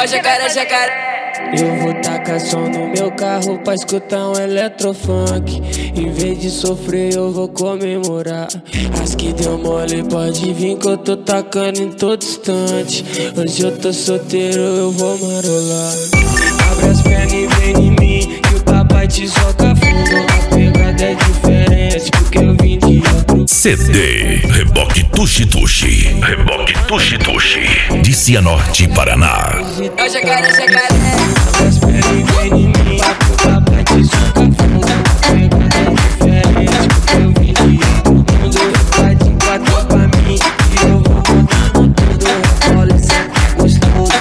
Ó jacaré, jacaré. Eu vou tacar som no meu carro pra escutar um eletrofunk. Em vez de sofrer eu vou comemorar. As que deu mole pode vir que eu tô tacando em todo instante. Hoje eu tô solteiro, eu vou marolar. Abre as pernas e vem em mim, que o papai te soca fundo. A pegada é diferente porque eu vim de outro. CD Reboque Tuxi Tuxi. Reboque Tuxi Tuxi, de Cianorte, Paraná. Ó jacaré, jacaré. Abre as pernas e vem em mim, que o papai te soca fundo. A pegada é diferente porque eu vim de outro mundo. Vai de quatro pra mim e eu vou contando tudo. Olha, cê tá gostoso.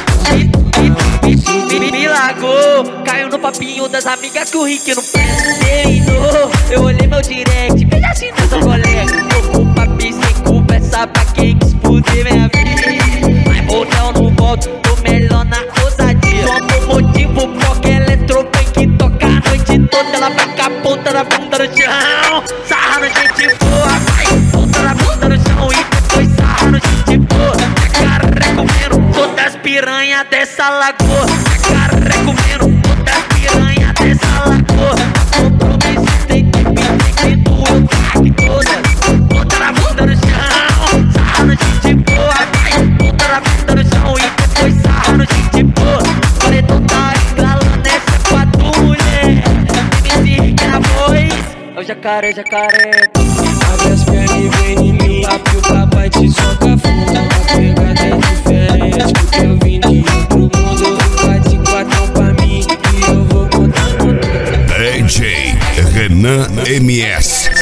Me largou, caiu no papinho das amigas que o Rick não terminou. Eu olhei meu direct, veja assim nessa colega. Tô com papi sem conversa pra quem quis fuder minha vida. Mas voltão não volto, tô melhor na ousadia. Só no motivo porque eletrofunk toca a noite toda. Ela vai com a ponta da bunda no chão, sarrando gente boa. Vai, ponta da bunda no chão e depois sarrando gente boa. Jacaré comendo todas as piranhas dessa lagoa. Jacaré comendo todas as piranhas dessa lagoa. Compromisso tem que me tem que doer, taque todas. Ponta da bunda no chão, sarrando gente boa. Vai, ponta da bunda no chão e depois sarrando gente boa. Paredão tá escalando essa patrulha. MC Rick na voz, é o jacaré, jacaré. Abre as pernas e vem em mim, que o papai te soca fundo. A pegada é diferente porque eu vim de outro mundo. Vai de quatro pra mim e eu vou contando tudo. DJ Renan MS.